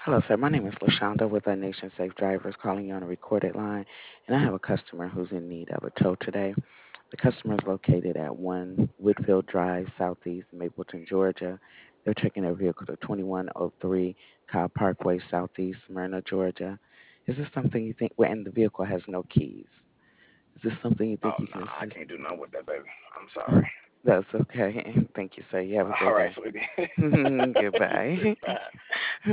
Hello, sir. My name is LaShonda with Nation Safe Drivers calling you on a recorded line, and I have a customer who's in need of a tow today. The customer is located at 1 Whitfield Drive, Southeast Mapleton, Georgia. They're taking their vehicle to 2103 Kyle Parkway, Southeast Smyrna, Georgia. Is this something you think, well, and the vehicle has no keys. Is this something you Oh think you no, can I assist? can't do nothing with that, baby. I'm sorry. That's okay. Thank you, sir. You have a All great right, day. sweetie. Goodbye. Bye.